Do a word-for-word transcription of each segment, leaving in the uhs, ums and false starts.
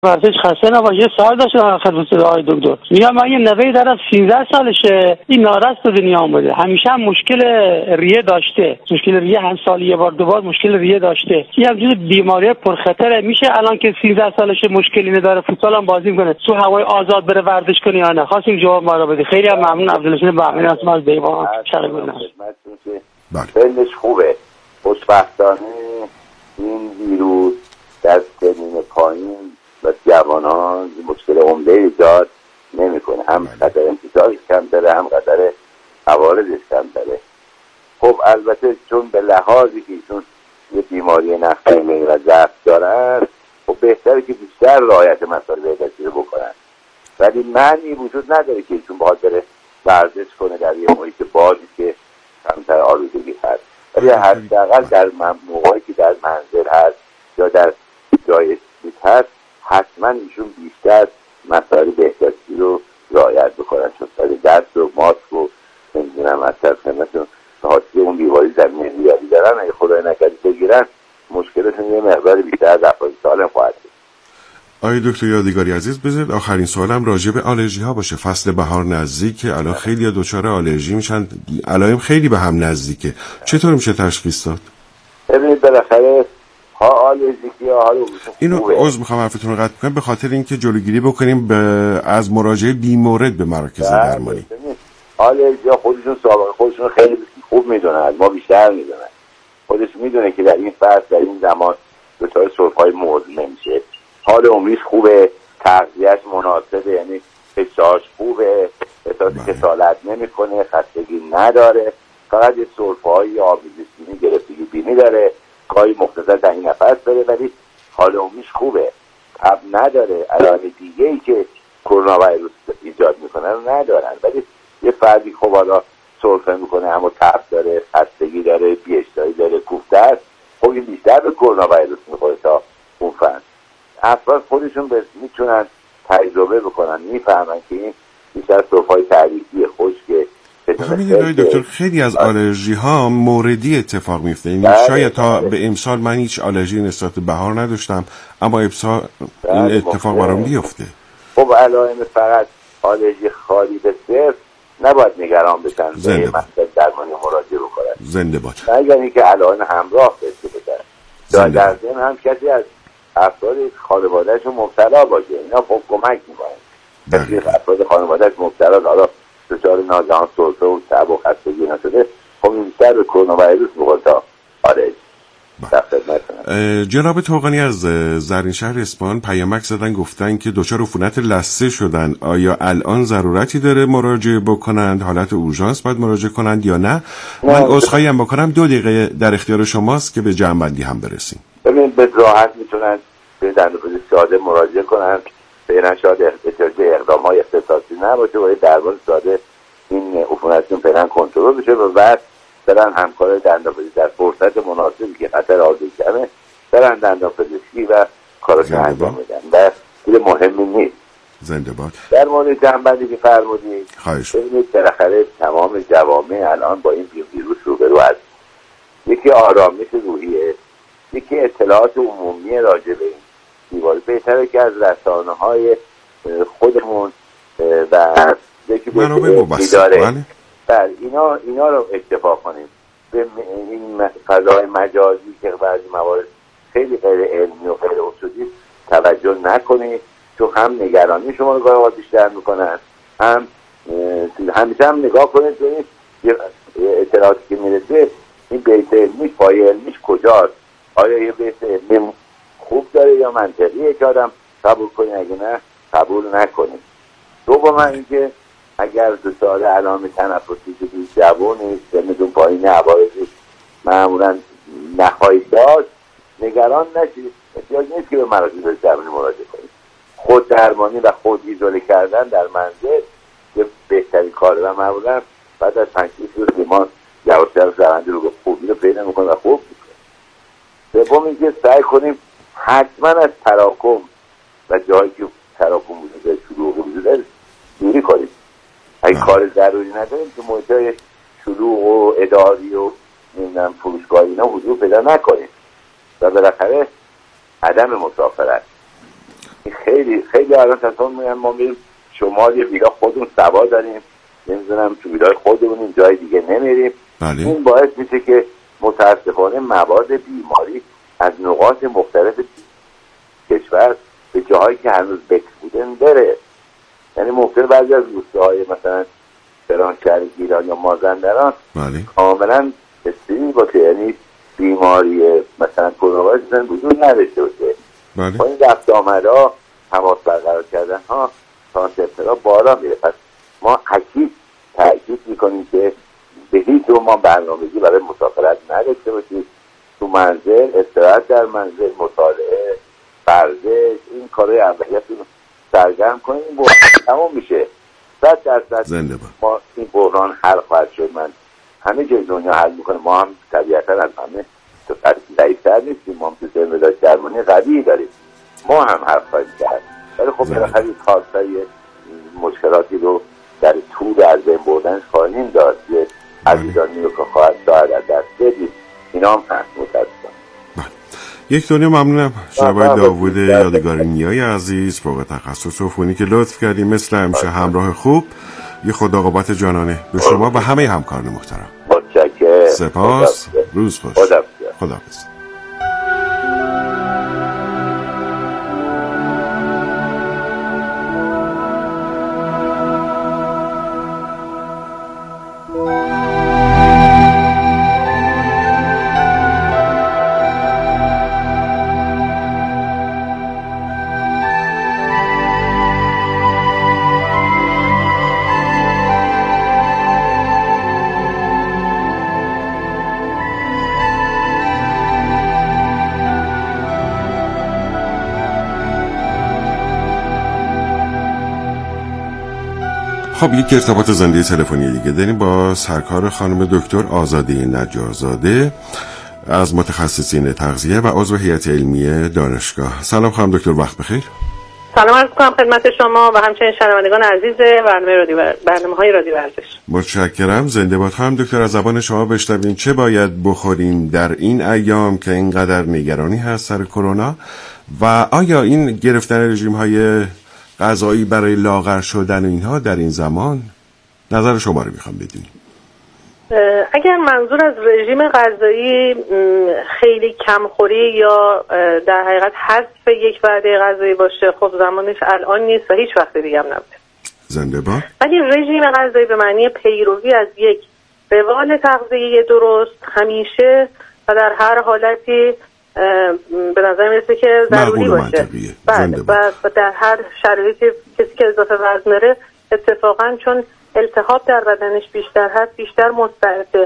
ورزش خسته نباشه. یه سوال داشتم خدمت آقای دکتر. میگم من یه نوه‌ای دارم سیزده سالشه، این نارس به دنیا اومده، همیشه هم مشکل ریه داشته، مشکل ریه هم سال یه بار دو بار مشکل ریه داشته. این همچین بیماری پرخطره. میشه الان که سیزده سالشه مشکلی نداره فوتبال هم بازی کنه، تو هوای آزاد بره ورزش کنه یا نه؟ خواستیم جواب ما رو بدید. خیلی هم ممنون. عبدالرشید بهمنی هستم از دیوان شرقی. بله. خیلیش خوبه. خوشبختانه این ویروس در سنین پایین و جوانان مشکل عمده ایجاد نمیکنه. هم قدر انتشارش کم داره، هم قدر عوارضش کم داره. خب البته چون به لحاظی که ایشون یه بیماری نخجیری و ضعف دارن، خب بهتره که بیشتر رعایت مسائل بهداشتی رو بکنن، ولی معنی وجود نداره که ایشون باید بره ورزش کنه در یه محیط بازی که کمتر آلودگی هست. ولی حداقل در موقعی که در منزل هست یا در جای اسمیت هست، حتما ایشون بیشتر مسائل بهداشتی رو رعایت بکنن، چون سال دست و ماسک و نمیدونم از طرف خدمتتون حاصل اون بیماری زمینه زیادی دارن، اگه خدای نکرده بگیرن مشکلشون یه مقدار بیشتر از افراد سالم خواهد بود. آقای دکتر یادگاری عزیز، بذارید آخرین سوالم راجع به آلرژی ها باشه. فصل بهار نزدیکه، الان خیلی دچار آلرژی میشن، علائم خیلی به هم نزدیکه. چطور میشه تشخیص داد؟ ببینید بالاخره ها آلرژیکی ها حالا اینو عذر میخوام حرفتون رو قطع کنم، به خاطر اینکه جلوگیری بکنیم به از مراجعه بیمورد به مراکز درمانی. آلرژی ها خودشون سابقه خودشون خیلی خوب میدونن، ما بیشتر میدونن. خودش میدونه که در این فصل در این زمان دچار سرفهای مزمن میشه. حال عمریش خوبه، تغذیه‌اش مناسبه، یعنی فشارش خوبه، احساس کسالت نمیکنه، خستگی نداره، فقط یه سرفه‌های آبریزشی گرفتگی بینی داره، گاهی مختصر تنگی نفس داره، ولی حال عمریش خوبه، تب نداره، علائم دیگه‌ای که کرونا ویروس ایجاد میکنه رو ندارن. ولی یه فردی خب حالا سرفه میکنه اما تب داره، خستگی داره، بی‌اشتهایی داره، کوفته است، خب این بیشتر به کرونا ویروس میخوره تا اون فرد. افراد خودشون میتونن تجربه بکنن، میفهمن که این بیشتر سرفه‌های تعریفی خشکه. همین دکتر خیلی از آلرژی ها موردی اتفاق میفته، یعنی شاید تا به امسال من هیچ آلرژی نسبت به بهار نداشتم اما امسال این اتفاق برام بیفته. خب علائم فقط آلرژی خالی به صرف نباید نگران بشن، به مقصد درمانی مراجعه بکنن. زنده باد. مگر اینکه علائم همراه داشته باشن. در ضمن هم کسی از افراد خانواده‌اش مبتلا باشه، اینا خب کمک میکنن. کسی افراد خانواده‌اش مبتلا حالا دچار ناگهان سرفه و تب و خستگی نشده، خب این بیشتر به کرونا ویروس میخوره تا آلرژی. جناب توقانی از زرین شهر اصفهان پیامک زدن، گفتن که دچار عفونت لثه شدن، آیا الان ضرورتی داره مراجعه بکنند، حالت اورژانس باید مراجعه کنند یا نه؟ من عذرخواهی هم بکنم، دو دقیقه در اختیار شماست که به جمع‌بندی هم برسیم. ببینید به راحت میتونن به دندانپزشک ساده مراجعه کنند، فعلا شاید احتیاج به اقدام‌های اختصاصی نباشه و درمان ساده این عفونتشون فعلا کنترل بشه و بعد برن همکار دندانپزشک در فرصت مناسبی که خطر آلودگی کمه برن دندانپزشکی و کاراشو انجام بدن. و چیز مهمی نیست. زنده باد. در مورد جنبندی که فرمودید، ببینید بالاخره تمام جوامع الان با این ویروس روبرو هست. یکی آرامش روحیه، یکی اطلاعات عمومی راجع به این بیماری. بهتره که از رسانه‌های خودمون و یکی منابع مبصر بله اینا اینا رو اکتفا کنیم. به این فضای مجازی که بعضی موارد خیلی غیر علمی و غیر اصولی توجه نکنید، چون هم نگرانی شما رو گاهی بیشتر میکنن، هم همیشه هم نگاه کنید ببینید اطلاعاتی که میرسه این بیت علمی پای علمیش کجاست، آیا یه بیت علمی خوب داره یا منطقیه که آدم قبول کنید، اگه نه قبول نکنید. دوم اینکه اگر دچار علائم تنفسی که جوانی سنتون پایین عوارضی معمولا نخواهید داشت، نگران نشید، احتیاج نیست که به مراکز درمانی مراجعه کنید. خود درمانی و خود ایزوله کردن در منزل یه بهترین کاره و معمولا بعد از پنج شش روز بیمار یواش‌یواش روند رو به خوبی رو پیدا میکنه و خوب میکنه. سوم اینکه سعی کنیم حتما از تراکم و جایی که تراکم وجود داره، شلوغ وجود داره، دوری کنیم. اگه کار ضروری نداریم که محیطای شلوغ و اداری و نمیدونم فروشگاهی اینا حضور پیدا نکنیم و بالاخره عدم مسافرت این خیلی خیلی الان تصمیم میگن ما میریم شمال یه ویلا خودمون سوا داریم، نمیدونم تو ویلای خودمون جای دیگه نمیریم. بله. این باعث میشه که متاسفانه مواد بیماری از نقاط مختلف کشور به جاهایی که هنوز بکر بودن بره. یعنی ممکن بعضی از روستاهای مثلا فرانشهر گیلان یا مازندران بله. کاملا استریل باشه، یعنی بیماری مثلا کرونا ویروس وجود نداشته باشه. بله. با این رفت آمدها تماس برقرار کردن ها ترانسپترها بالا میره. پس ما اکید تاکید میکنیم که به هیچ دو ما برنامه‌ریزی برای مسافرت نداشته باشید. تو منزل، استراحت در منزل، مطالعه، ورزش، این کارهای اولیه‌تون رو سرگرم کنید. این بحران تموم میشه. صد درصد زنده با. ما این بحران حل خواهد شد. من همه جای دنیا حل میکنه. ما هم طبیعتا از همه تو ضعیف‌تر نیستیم. ما هم تو ضمن درمانی قوی داریم. ما هم حل خواهیم کرد. ولی خب بالاخره کارتای مشکلاتی رو در طول از بین بردنش خواهیم داشت. یه عزیزانی رو که خواهد شاید از دست بدیم. اینا هم هست متاسفانه. یک دنیا ممنونم جناب داوود یادگاری نیای عزیز، فوق تخصص عفونی که لطف کردیم مثل همیشه همراه خوب. یه خداقابت جانانه به شما و همه همکاران محترم. متشکرم. سپاس. روز خوش. خداحافظ. خب یک ارتباط زنده تلفنی دیگه داریم با سرکار خانم دکتر آزاده نجارزاده از متخصصین تغذیه و عضو هیئت علمی دانشگاه. سلام خانم دکتر، وقت بخیر. سلام عرض کنم خدمت شما و همچنین شنوندگان عزیز برنامه رادیو برنامه‌های رادیو ورزش. متشکرم. زنده باد. خانم دکتر از زبان شما بشنویم چه باید بخوریم در این ایام که اینقدر نگرانی هست سر کرونا و آیا این گرفتن رژیم‌های غذایی برای لاغر شدن اینها در این زمان، نظر شما رو میخوام بدونیم. اگر منظور از رژیم غذایی خیلی کمخوری یا در حقیقت حذف یک وعده غذایی باشه، خب زمانش الان نیست و هیچ وقت دیگه هم نبوده. زنده با. ولی رژیم غذایی به معنی پیروی از یک روال تغذیه درست همیشه و در هر حالتی به نظر میرسه که ضروری باشه. بله. و در هر شرایطی کسی که اضافه وزن داره اتفاقا چون التهاب در بدنش بیشتر هست بیشتر مستعد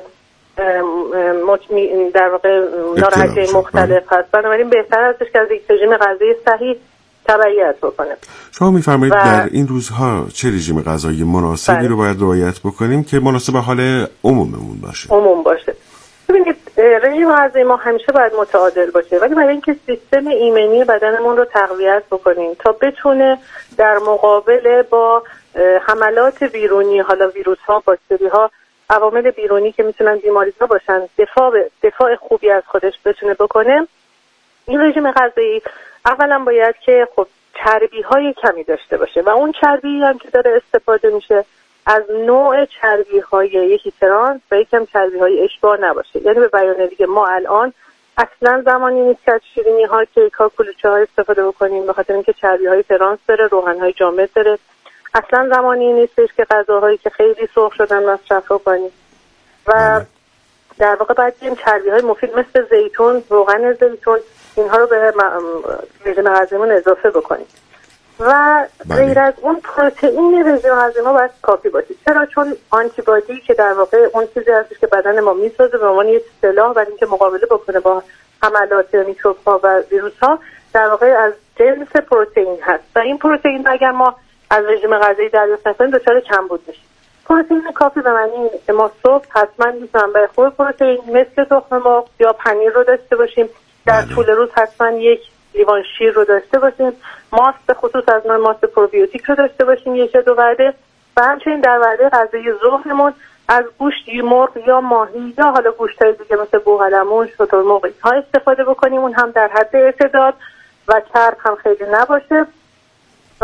در واقع ناراحتی مختلف هست. بنابراین بهتر هستش که از یک رژیم غذایی صحیح تبعیت بکنه. شما میفرمایید و... در این روزها چه رژیم غذایی مناسبی بله. رو باید رعایت بکنیم که مناسب حال عموممون باشه؟ عموم باشه. ببینید رژیم غذایی ما همیشه باید متعادل باشه، ولی برای اینکه سیستم ایمنی بدنمون رو تقویت بکنیم تا بتونه در مقابله با حملات بیرونی، حالا ویروس ها، باکتری ها، عوامل بیرونی که میتونن بیماری‌ها باشن، دفاع دفاع خوبی از خودش بتونه بکنه، این رژیم غذایی اولا باید که خب چربی های کمی داشته باشه و اون چربی هم که داره استفاده میشه از نوع چربی های یکی ترانس و یکم چربی های اشباع نباشه. یعنی به بیان دیگه ما الان اصلا زمانی نیست که از شیرینی ها، کیک ها، کلوچه ها استفاده بکنیم، به خاطر اینکه چربی های ترانس داره، روغن های جامد داره. اصلا زمانی نیستش که غذاهایی که خیلی سرخ شدن مصرف کنیم و در واقع باید این چربی های مفید مثل زیتون، روغن زیتون، اینها رو به رژیم غذاییمون اضافه بکنیم و غیر از اون پروتئین رژیم غذایی ما باید کافی باشه. چرا؟ چون آنتی بادی که در واقع اون چیزی هستش که بدن ما میسازه به عنوان یک سلاح برای اینکه مقابله بکنه با حملات میکروب ها و ویروس ها، در واقع از جنس پروتئین هست و این پروتئین اگر ما از رژیم غذایی دریافت نکنیم دچار کمبود میشیم. پروتئین کافی به معنی ما صبح حتما یک منبع خوب پروتئین مثل تخم مرغ یا پنیر رو داشته باشیم، در طول روز حتما یک لیوان شیر رو داشته باشیم، ماست به خصوص از نوع ماست پروبیوتیک رو داشته باشیم یک یا دو وعده و همچنین در وعده غذایی ظهرمون از گوشت مرغ یا ماهی یا حالا گوشت‌های دیگه مثل بوقلمون، شترمرغ ها استفاده بکنیم، اون هم در حد اعتدال و چرب هم خیلی نباشه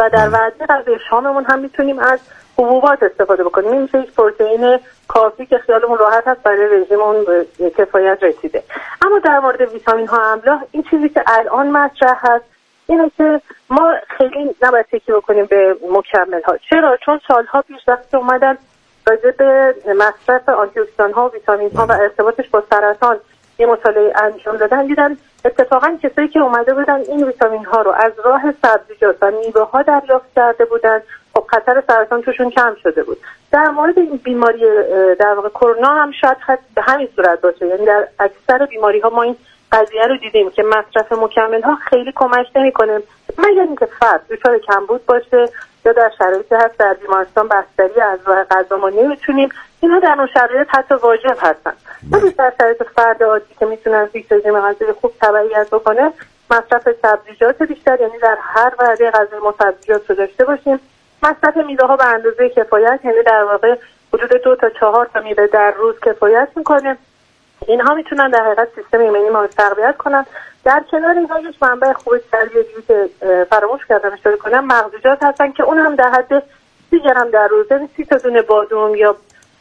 و در وعده غذای شاممون هم میتونیم از حبوبات استفاده بکنیم. این میشه یک پروتئین کافی که خیالمون راحت هست برای رژیممون به کفایت رسیده. اما در مورد ویتامین ها املاح، این چیزی که الان مطرح هست اینه که ما خیلی نباید تکیه بکنیم به مکمل ها. چرا؟ چون سالها پیش وقتی اومدن راجع به مصرف آنتی اکسیدان ها و ویتامین ها و ارتباطش با سرطان یه مطالعه انجام دادن، دیدن اتفاقا کسایی که اومده بودن این ویتامین ها رو از راه سبزیجات و میوه ها دریافت کرده بودن، خب خطر سرطان توشون کم شده بود. در مورد این بیماری در واقع کرونا هم شاید به همین صورت باشه. یعنی در اکثر بیماری ها ما این قضیه رو دیدیم که مصرف مکمل ها خیلی کمک نمی‌کنه، مگر اینکه فرد دچار کمبود باشه یا در شرایطی هست در بیمارستان بستری از راه غذا ما نمیتونیم. اینا در اون شرایط حتی واجب هستن. ولی در شرایط فرد عادی که میتونن یک رژیم غذایی خوب تبعیت بکنه، مصرف سبزیجات بیشتر، یعنی در هر وعده غذایی ما سبزیجات رو داشته باشیم، مصرف میوه ها به اندازه کفایت، یعنی در واقع حدود دو تا چهار تا میوه در روز کفایت میکنه. اینها میتونن در حقیقت سیستم ایمنی ما رو تقویت کنن. در کنار اینها یک منبع خوب چربی دیگه که فراموش کردم اشاره کنم، مغزیجات هستن که اون هم در حد سی گرم در روز، یعنی سی تا دونه بادام یا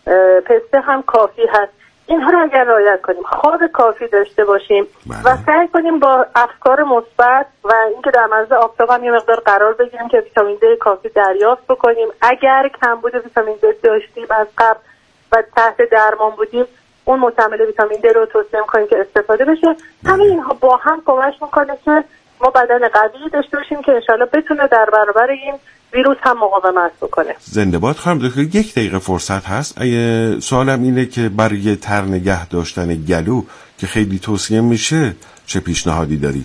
پسته هم کافی هست. اینها رو اگر رعایت کنیم، خواب کافی داشته باشیم و سعی کنیم با افکار مثبت و اینکه در معرض آفتاب هم یه مقدار قرار بگیریم که ویتامین د کافی دریافت بکنیم. اگر کمبود ویتامین د داشتیم از قبل و تحت درمان بودیم، اون مکمل ویتامین د رو توصیه می‌کنیم که استفاده بشه. همه اینها با هم کمک می‌کنه که ما بدن قوی داشته باشیم که انشالله بتونه در برابر این ویروس هم مقاومت بکنه. زنده باد. خانم دکتر یک دقیقه فرصت هست. اگه سوالم اینه که برای تر نگه داشتن گلو که خیلی توصیه میشه چه پیشنهادی دارید؟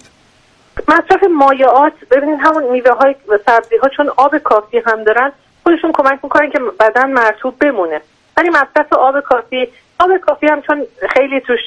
مصرف مایعات، ببینید همون میوه های و سبزی ها چون آب کافی هم دارن خودشون کمک میکنن که بدن مرطوب بمونه. ولی مصرف آب کافی آب کافی هم چون خیلی توش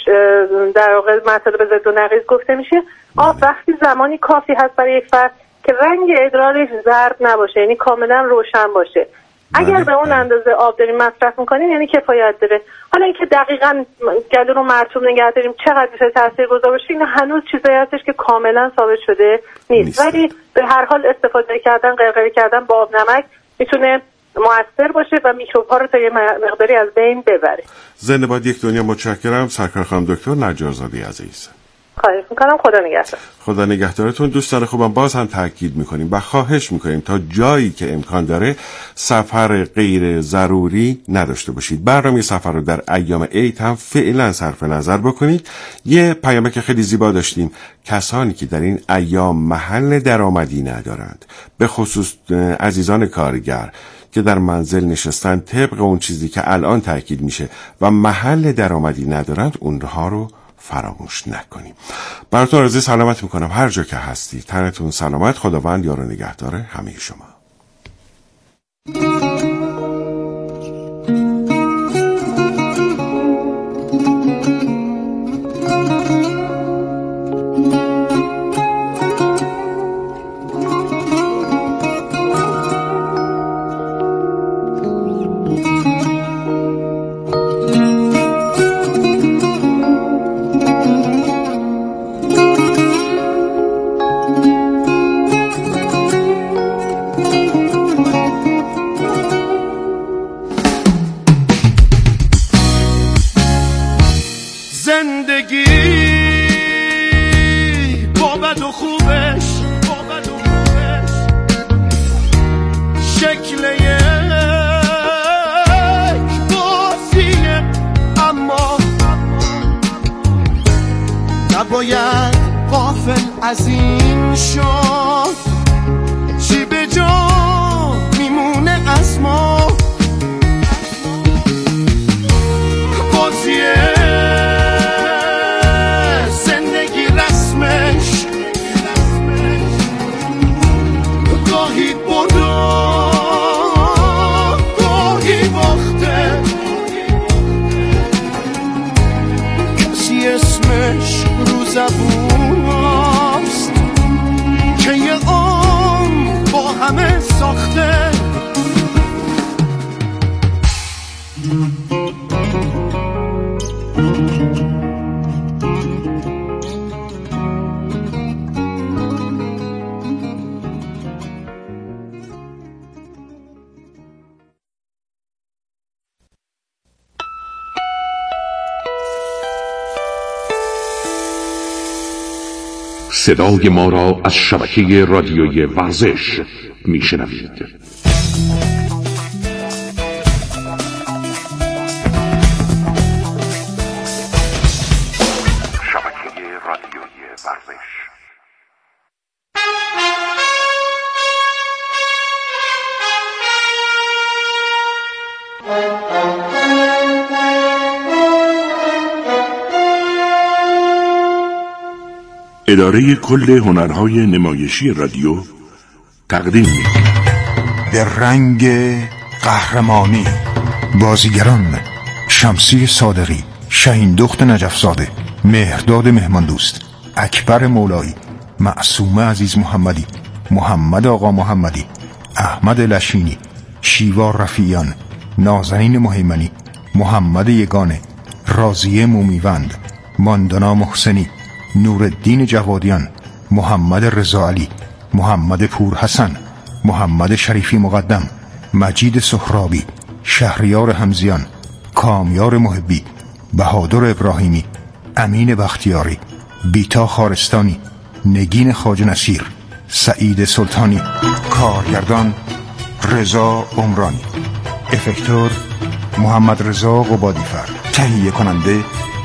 در واقع مطالب ضد و نقیض گفته میشه، آب وقتی زمانی کافی هست برای یک فرد که رنگ ادرارش زرد نباشه، یعنی کاملا روشن باشه. اگر به اون اندازه آب داریم مصرف میکنیم یعنی کفایت داره. حالا اینکه دقیقاً گلو رو مرطوب نگه داریم چقدر میشه تاثیرگذار باشه، این هنوز چیزایی هستش که کاملا ثابت شده نیست, نیست. ولی به هر حال استفاده کردن، غرغره کردن با آب نمک میتونه مؤثر باشه و میکروب ها رو تا یه مقداری از بین ببره. زنده باد. یک دنیا. متشکرم. سرکار خانم دکتر نجارزاده عزیز. خواهش میکنم. خدا نگهدار. خدا نگهدارتون. دوستان خوبم، باز هم تاکید میکنیم و خواهش میکنیم تا جایی که امکان داره سفر غیر ضروری نداشته باشید. برنامه سفر رو در ایام عید هم فعلا صرف نظر بکنید. یه پیامک که خیلی زیبا داشتیم، کسانی که در این ایام محل درآمدی ندارند، به خصوص عزیزان کارگر که در منزل نشستن طبق اون چیزی که الان تاکید میشه و محل درآمدی ندارند، اونها رو فراموش نکنیم. براتون آرزوی سلامت میکنم هر جا که هستی. تنتون سلامت. خداوند یار و نگهدار همه شما. نباید غافل از این شد چی به جا میمونه از ما. بازیه زندگی رسمش گاهی بردا گاهی باخته، کسی اسمش رو زبون هاست که یه عمر با همه ساخته. صدای ما را از شبکه رادیوی ورزش میشنوید. شبکه رادیوی ورزش. اداره کل هنرهای نمایشی رادیو تقدیم می‌کند. به رنگ قهرمانی بازیگران: شمسی صادقی، شهین دخت نجفزاده، مهرداد مهماندوست، اکبر مولایی، معصومه عزیز محمدی، محمد آقا محمدی، احمد لشینی، شیوا رفیعیان، نازنین مهیمنی، محمد یگانه، راضیه مومیوند، ماندانا محسنی، نورالدین جوادیان، محمد رضا علی، محمد پور حسن، محمد شریفی مقدم، مجید سهرابی، شهریار حمزیان، کامیار محبی، بهادر ابراهیمی، امین بختیاری، بیتا خارستانی، نگین خواجه نصیر، سعید سلطانی. کارگردان: رضا عمرانی. افکتور: محمد رضا قبادیفر. تهیه کننده: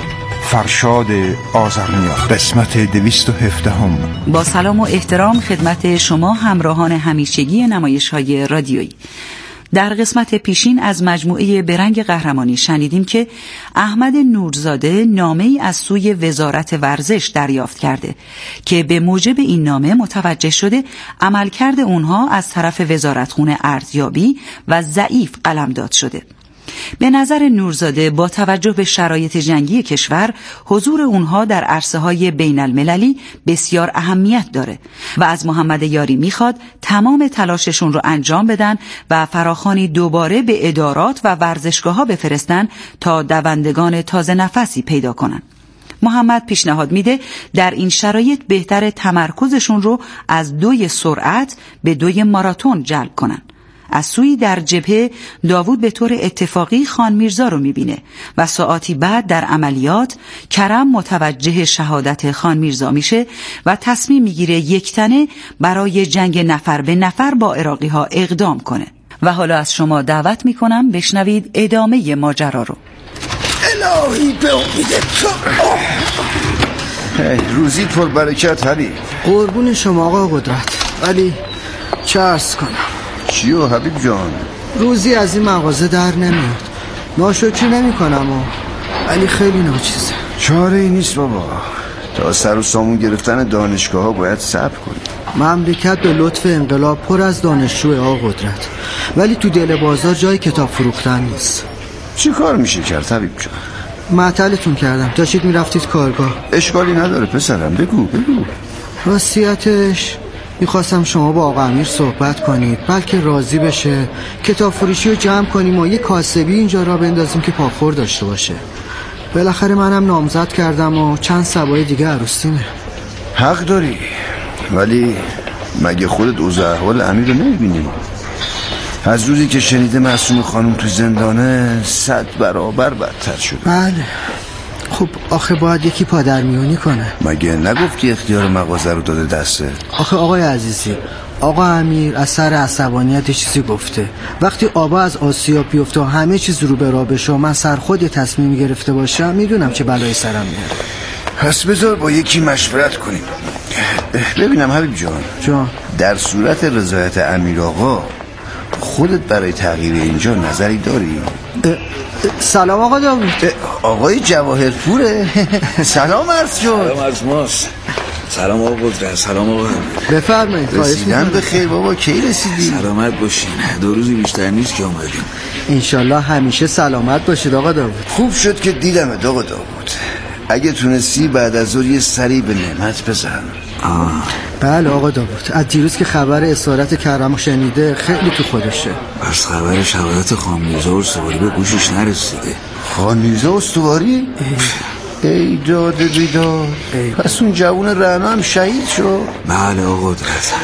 فرشاد آذرنیا. قسمت دویست و هفده هم. با سلام و احترام خدمت شما همراهان همیشگی نمایش‌های رادیویی. در قسمت پیشین از مجموعه برنگ قهرمانی شنیدیم که احمد نورزاده نامه‌ای از سوی وزارت ورزش دریافت کرده که به موجب این نامه متوجه شده عملکرد اونها از طرف وزارتخونه ارزیابی و ضعیف قلمداد شده. به نظر نورزاده با توجه به شرایط جنگی کشور حضور اونها در عرصه‌های بین المللی بسیار اهمیت داره و از محمد یاری میخواد تمام تلاششون رو انجام بدن و فراخوانی دوباره به ادارات و ورزشگاه‌ها بفرستن تا دوندگان تازه نفسی پیدا کنن. محمد پیشنهاد میده در این شرایط بهتر تمرکزشون رو از دوی سرعت به دوی ماراتون جلب کنن. از سوی در جبهه داوود به طور اتفاقی خان میرزا رو میبینه و ساعاتی بعد در عملیات کرم متوجه شهادت خان میرزا میشه و تصمیم میگیره یکتنه برای جنگ نفر به نفر با عراقی ها اقدام کنه. و حالا از شما دعوت میکنم بشنوید ادامه ماجرا رو. الهی به امید تو. روزی پر برکت حبیب. قربون شما آقا قدرت. ولی چه عرض کنم؟ چیو حبیب جان؟ روزی از این مغازه در نمیاد. ناشکری نمی کنم و ولی خیلی ناچیزه. چاره ای نیست بابا، تا سر و سامون گرفتن دانشگاه ها باید صبر کنی. مملکت به لطف انقلاب پر از دانشجوه آقا قدرت، ولی تو دل بازار جای کتاب فروختن نیست. چی کار میشه کرد حبیب جان؟ معطلتون کردم، داشتید میرفتید کارگاه. اشکالی نداره پسرم، بگو بگو. راستیتش میخواستم شما با آقا امیر صحبت کنید بلکه راضی بشه کتاب فروشی رو جمع کنیم و یه کاسبی اینجا را بندازیم که پاخور داشته باشه. بالاخره منم نامزد کردم و چند سبای دیگه عروسیمه. حق داری، ولی مگه خودت اوضاع احوال امیر رو نمیبینی؟ از روزی که شنیده معصوم خانم تو زندانه صد برابر بدتر شده. بله خب آخه باید یکی پادرمیونی کنه. مگه نگفتی اختیار مغازه رو داده دسته؟ آخه آقای عزیزی، آقا امیر از سر عصبانیت چیزی گفته. وقتی آبا از آسیا بیفته و همه چیز رو به راه بشه و من سر خود یه تصمیمی گرفته باشم میدونم چه بلایی سرم میاره. پس بذار با یکی مشورت کنیم. ببینم حبیب جان جان در صورت رضایت امیر آقا خودت برای تغییر اینجا نظری داری؟ سلام آقا داوود. آقای جواهرپوره. سلام عرض شد. سلام عرض ماست. سلام آقا قدرت. سلام آقا. بفرمایید. رسیدن به خیر بابا. کی رسیدی؟ سلامت باشین. دو روزی بیشتر نیست که اومدیم. انشالله همیشه سلامت باشید آقا داوود. خوب شد که دیدمت آقا داوود. اگه تونستی بعد از ظهر یه سری به نعمت بزن. آه. بله آقا داوود، از دیروز که خبر اسارت کرمو شنیده خیلی تو خودشه. بس خبر شهادت خان میرزا استواری به گوشش نرسیده. خان میرزا استواری؟ ای داد بیداد. پس اون جوون رعنا هم شهید شد؟ بله آقا قدرت.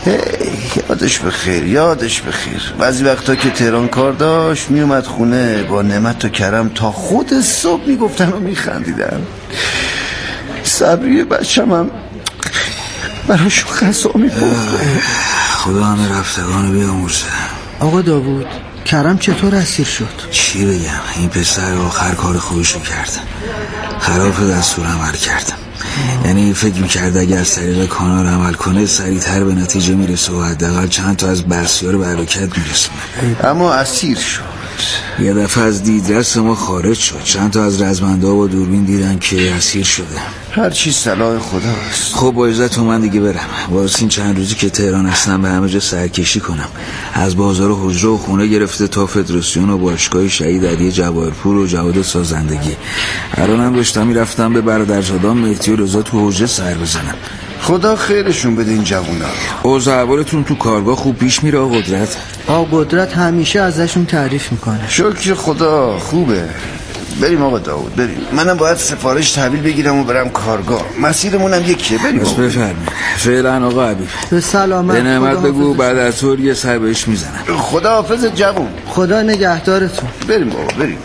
یادش بخیر یادش بخیر. بعضی وقتا که تهران کار داشت میومد خونه با نعمت و کرم تا خود صبح میگفتن و میخندیدن. صبری بچم هم براشون غذا میپخته. خدا همه رفتگانو بیامرزه. آقا داوود، کرم چطور اسیر شد؟ چی بگم، این پسر آخر کار خوبشو کرد، خلاف دستور عمل کرد. یعنی فکر میکرد اگر از طریق کانال عمل کنه سریعتر به نتیجه میرسه و حداقل چند تا از بسیار به حرکت میرسونه، اما اسیر شد. یه دفعه از دیدرس ما خارج شد. چند تا از رزمنده ها با دوربین دیدن که اسیر شده. هر چی صلاح خداست. خب با عزت من دیگه برم. واسه این چند روزی که تهران هستم به همه جا سرکشی کنم. از بازار و حجره و خونه گرفته تا فدراسیون و باشگاه شهید علی جواهرپور و جواد سازندگی. الانم داشتم میرفتم به برادرزادان مهدی و رضا تو حجره سر بزنم. خدا خیرشون بده این جوونا. اوضاع احوالتون تو کارگاه خوب پیش میره آقا قدرت؟ آقا قدرت همیشه ازشون تعریف میکنه. شکر خدا خوبه. بریم آقا داوود بریم. منم باید سفارش تحویل بگیرم و برم کارگاه. مسیرمونم یکیه. بریم. بس بفرمایید. فعلا آقا حبیب. به سلامت. به نعمت بگو بعد از طور یه سر بهش میزنم. خدا حافظ جوون. خدا نگهدارتون. بریم بابا بریم.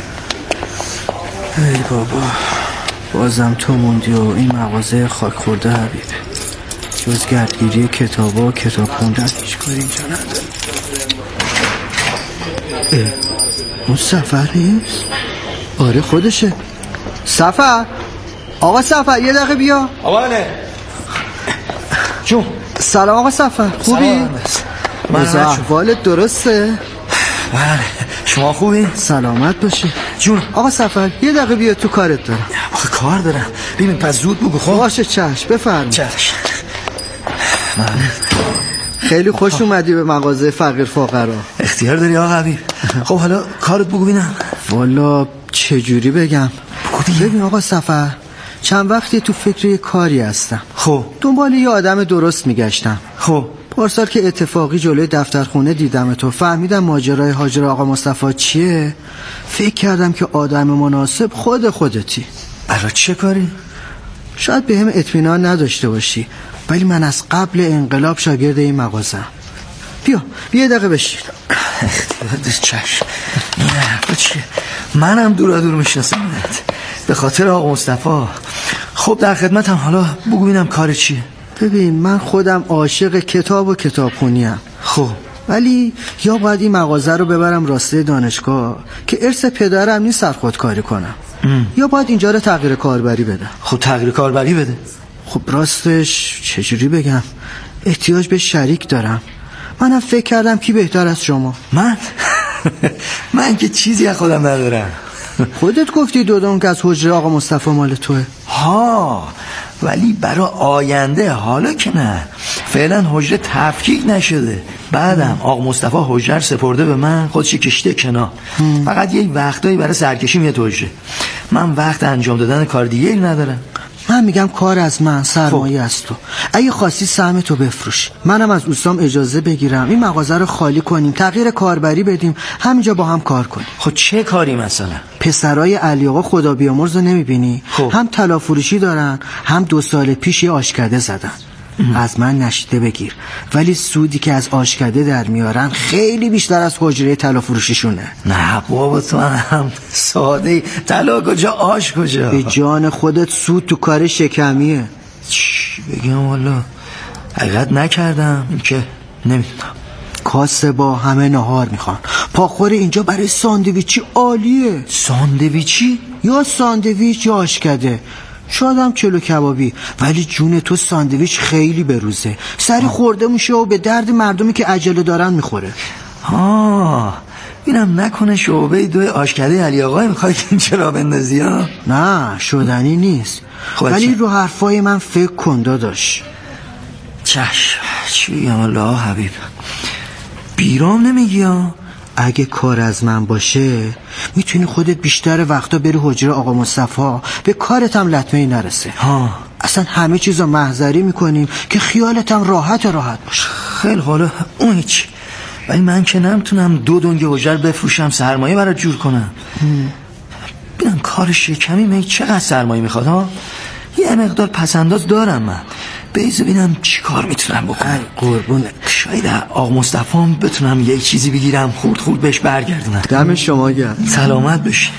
ای بابا بازم تو موندی و این مغازه خاک خورده حبیب. جز گردگیری کتابا و کتاب خوندن هیچ کاری اینجا نداره. اه اون سفر نیست؟ آره خودشه. سفر آقا سفر یه دقیقه بیا. آقا نه جون. سلام آقا سفر خوبی؟ من احوالت درسته؟ بله شما خوبی؟ سلامت باشی جون. آقا سفر یه دقیقه بیا تو کارت دارم. آخه کار دارم. ببین پس زود بگو. خب باشه چشم بفرمایید. چشم. خیلی خوش اومدی به مغازه فقیر فقرا. اختیار داری آقا حبیب. خب حالا کارت بگو ببینم. والا چجوری بگم؟ ببین آقا سفر چند وقتی تو فکر یه کاری هستم. خب دنبال یه آدم درست میگشتم. خب پارسال که اتفاقی جلوی دفترخونه دیدم تو فهمیدم ماجرای هاجر آقا مصطفی چیه. فکر کردم که آدم مناسب خود خودتی. برای چه کاری؟ شاید به هم اطمینان نداشته باشی ولی من از قبل انقلاب شاگرد این مغازه‌ام. بیا بیا دقیقه بشین. چشم. این حرفا چیه؟ منم دورا دور میشناسمت به خاطر آقا مصطفی. خب در خدمتم. حالا بگو ببینم کار چیه؟ ببین من خودم عاشق کتاب و کتابخونی‌ام. خب ولی یا باید این مغازه رو ببرم راسته دانشگاه که ارث پدرم نیست سر خودکاری کنم ام. یا باید اینجا رو تغییر کاربری بدم. خب تغییر کاربری بده. خب راستش چجوری بگم احتیاج به شریک دارم. منم فکر کردم کی بهتر از شما. من من که چیزی از خودم ندارم. خودت گفتی دودون که از حجره آقا مصطفی مال توه. ها ولی برای آینده حالا که نه. فعلا حجره تفکیک نشده. بعدم آقا مصطفی حجره سپرده به من خودش کشیده کنار. فقط یه وقتایی برای سرکشی میاد حجره. من وقت انجام دادن کار دیگه ندارم. من میگم کار از من سرمایه است تو. اگه خواستی سهم تو بفروش منم از دوستام اجازه بگیرم این مغازه رو خالی کنیم تغییر کاربری بدیم همینجا با هم کار کنیم. خب چه کاری مثلا؟ پسرای علی آقا خدا بیامرز رو نمیبینی؟ خب. هم طلا فروشی دارن هم دو سال پیش یه آشکده زدن. از من نشیده بگیر ولی سودی که از آشکده در میارن خیلی بیشتر از حجره طلا فروشیشونه. نه بابا تو هم ساده. طلا کجا آش کجا؟ به جان خودت سود تو کار شکمیه. چی بگم والا حقیقت نکردم که نمیدونم. کاسه با همه نهار میخوان. پاخور اینجا برای ساندویچی عالیه. ساندویچی؟ یا ساندویچ یا آشکده شاید هم چلو کبابی ولی جون تو ساندویچ خیلی بروزه. سری خورده میشه و به درد مردمی که عجله دارن میخوره. ها اینم نکنه شعبه دوی آشکده علی آقای میخوای که اینجا را بندازی ها؟ نه شدنی نیست ولی رو حرفای من فکر کن داداش. چشم. چی بگم الله حبیب بیرام نمیگی ها؟ اگه کار از من باشه میتونی خودت بیشتر وقتا بری حجره آقا مصطفی به کارت هم لطمه‌ای نرسه. ها اصلا همه چیزا محضری میکنیم که خیالت هم راحت راحت باشه. خیلی حالا اون هیچ ولی من که نمیتونم دو دنگ حجره بفروشم سرمایه برات جور کنم. ببینم کار شکمی می چقدر سرمایه میخواد ها؟ یه مقدار پسنداز دارم من. بیز ببینم چی کار میتونم بکنم. قربونه شاید آقا مصطفی هم بتونم یه چیزی بگیرم خورد خورد بهش برگردونم. دم شما گرم. سلامت باشی.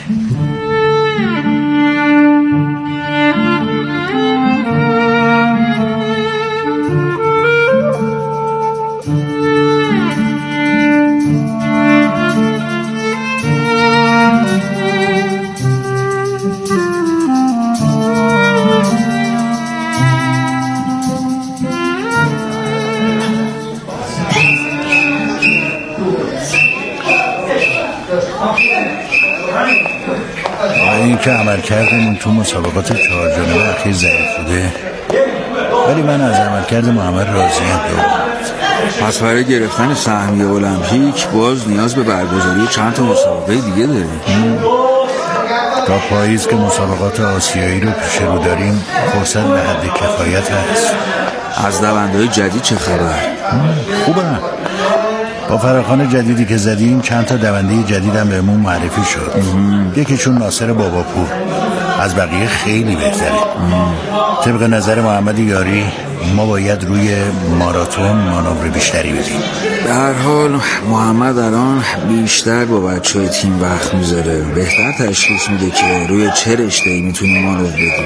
و این که عمل کردمون تو مسابقات چهار جانبه اخیر ضعیف بوده، ولی من از عمل کرد محمد راضیم. پس برای گرفتن سهمیه المپیک باز نیاز به برگزاری چند تا مسابقه دیگه داریم. تا پاییز که مسابقات آسیایی رو پیش رو داریم فرصت به حد کفایت هست. از دوندهای جدید چه خبر؟ خوبه. با فراخوان جدیدی که زدیم چند تا دونده جدیدم بهمون معرفی شد. یکیشون ناصر باباپور، از بقیه خیلی بهتره. طبق نظر محمد یاری ما باید روی ماراتون مانور بیشتری بدیم. به هر حال محمد الان بیشتر با بچه های تیم وقت میذاره، بهتر تشخیص میده که روی چه رشته‌ای میتونیم مانور بدیم.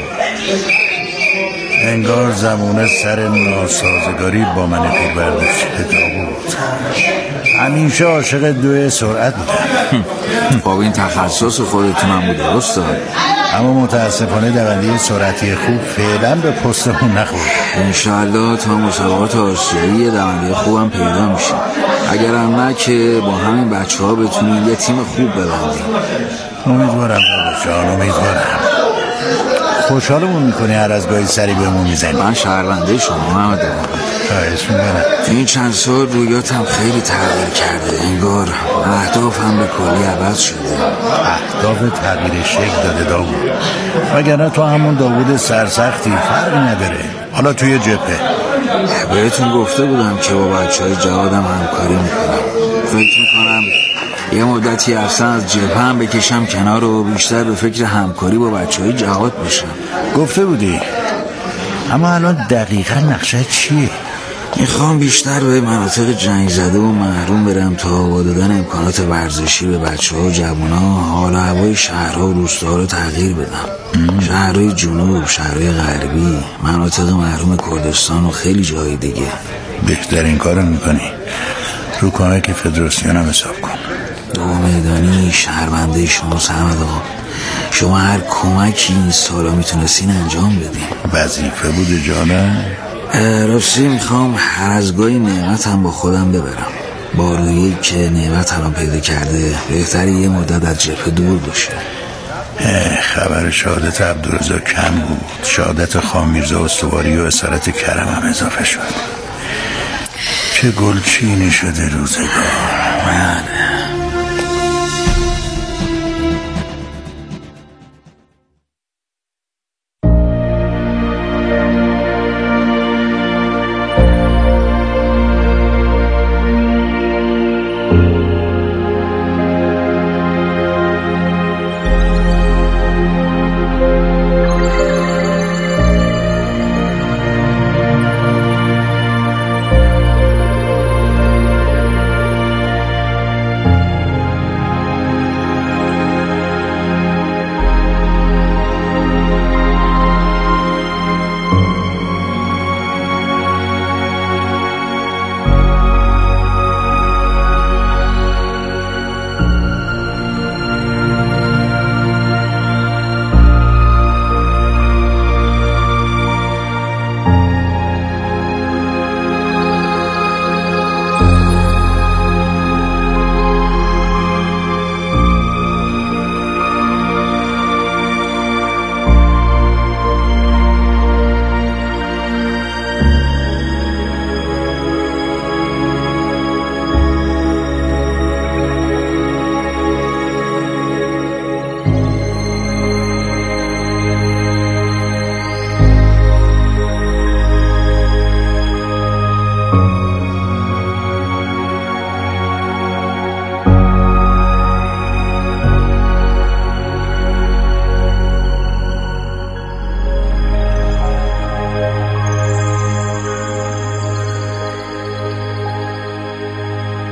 انگار زمونه سر ناسازگاری با من پیر برداشته بود. همیشه عاشق دو سرعت بودم. خب این تخصص خودتونم بوده استاد، اما متاسفانه دونده سرعتی خوب فعلا به پستمون نخورد. انشالله تا مسابقات آسیایی دونده خوبم پیدا میشه، اگرم نه که با همین بچه ها بتونیم یه تیم خوب ببندیم. امیدوارم جان، امیدوارم. خوشحالمون میکنی هر از گاهی سری بهمون میزنی. من شهرونده شما محمد آقا. خواهش میکنم. این چند سال رویاتم خیلی تغییر کرده، انگار اهدافم به کلی عوض شده. اهداف تغییر شکل داده داوود، وگرنه تو همون داوود سرسختی، فرقی نداره. حالا توی جبهه بهتون گفته بودم که با بچه های جهادم همکاری میکنم. فکر میکنم یه مدتی اصلا از جبهه هم بکشم کنار و بیشتر به فکر همکاری با بچه های جهاد بشم. گفته بودی، اما الان دقیقا نقشه چیه؟ میخوام بیشتر به مناطق جنگ زده و محروم برم تا با دادن امکانات ورزشی به بچه ها و جوان ها حال و هوای شهرها و روستاها رو تغییر بدم. شهرهای جنوب، شهرهای غربی، مناطق محروم کردستان و خیلی جای دیگه. بهترین کارو میکنی. رو کمک فدراسیون هم حساب کن. دو میدانی شهرونده شما سمد آقا، شما هر کمکی این سالا میتونستین انجام بدین. وظیفه بوده جانم. راستی میخوام هر از گاهی نعمتم با خودم ببرم. با رویی که نعمت الان پیدا کرده بهتری یه مدت از جبهه دور باشه. خبر شهادت عبدالرزاق کم بود، شهادت خان میرزا استواری و اسارت کرم هم اضافه شد. چه گلچینی شده روزگار. بله